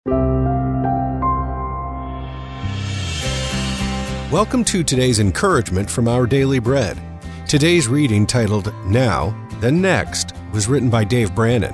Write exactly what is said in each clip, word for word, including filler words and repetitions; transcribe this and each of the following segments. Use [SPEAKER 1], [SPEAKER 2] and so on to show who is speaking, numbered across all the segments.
[SPEAKER 1] Welcome to today's encouragement from Our Daily Bread. Today's reading, titled Now, Then Next, was written by Dave Brannon.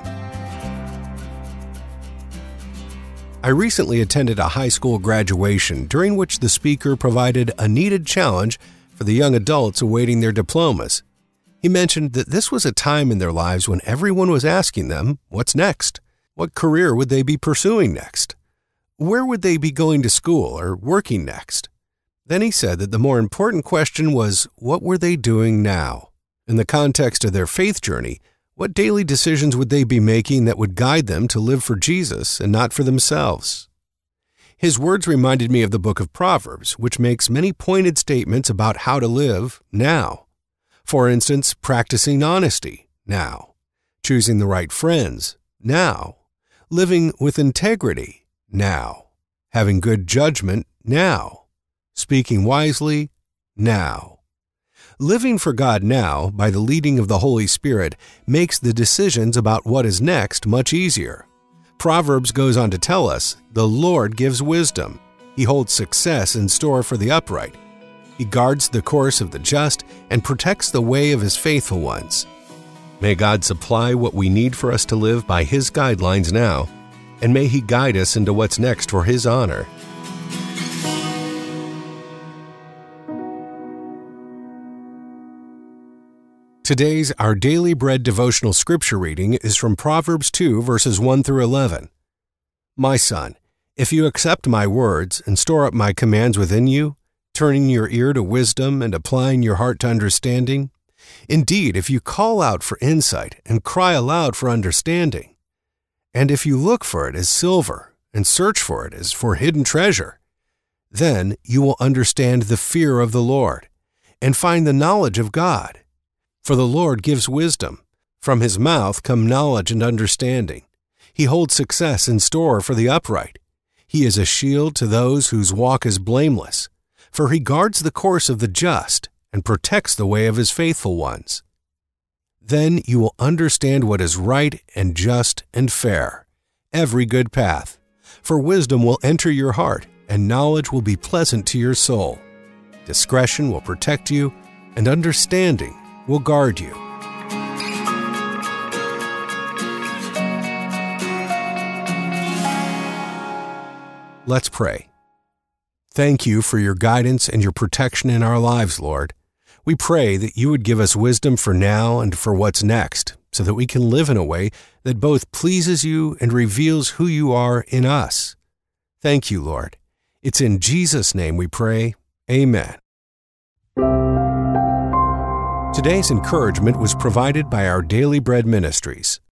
[SPEAKER 1] I recently attended a high school graduation during which the speaker provided a needed challenge for the young adults awaiting their diplomas. He mentioned that this was a time in their lives when everyone was asking them, what's next? What career would they be pursuing next? Where would they be going to school or working next? Then he said that the more important question was, what were they doing now? In the context of their faith journey, what daily decisions would they be making that would guide them to live for Jesus and not for themselves? His words reminded me of the book of Proverbs, which makes many pointed statements about how to live now. For instance, practicing honesty now, choosing the right friends now, living with integrity now, having good judgment now, speaking wisely now. Living for God now, by the leading of the Holy Spirit, makes the decisions about what is next much easier. Proverbs goes on to tell us, the Lord gives wisdom. He holds success in store for the upright. He guards the course of the just and protects the way of His faithful ones. May God supply what we need for us to live by His guidelines now, and may He guide us into what's next for His honor. Today's Our Daily Bread devotional scripture reading is from Proverbs two, verses one through eleven. My son, if you accept my words and store up my commands within you, turning your ear to wisdom and applying your heart to understanding, indeed, if you call out for insight and cry aloud for understanding, and if you look for it as silver and search for it as for hidden treasure, then you will understand the fear of the Lord and find the knowledge of God. For the Lord gives wisdom. From His mouth come knowledge and understanding. He holds success in store for the upright. He is a shield to those whose walk is blameless. For He guards the course of the just and protects the way of His faithful ones. Then you will understand what is right and just and fair, every good path. For wisdom will enter your heart, and knowledge will be pleasant to your soul. Discretion will protect you, and understanding will guard you. Let's pray. Thank you for your guidance and your protection in our lives, Lord. We pray that you would give us wisdom for now and for what's next, so that we can live in a way that both pleases you and reveals who you are in us. Thank you, Lord. It's in Jesus' name we pray. Amen. Today's encouragement was provided by Our Daily Bread Ministries.